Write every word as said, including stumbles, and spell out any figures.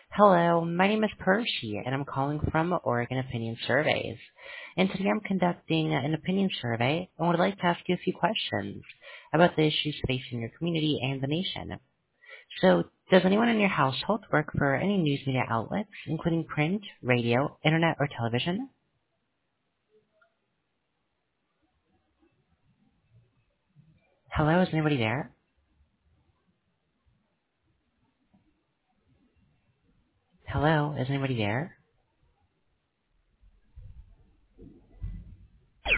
Hello, my name is Percy, and I'm calling from Oregon Opinion Surveys. And today I'm conducting an opinion survey and would like to ask you a few questions about the issues facing your community and the nation. So, does anyone in your household work for any news media outlets, including print, radio, internet, or television? Hello, is anybody there? Hello, is anybody there?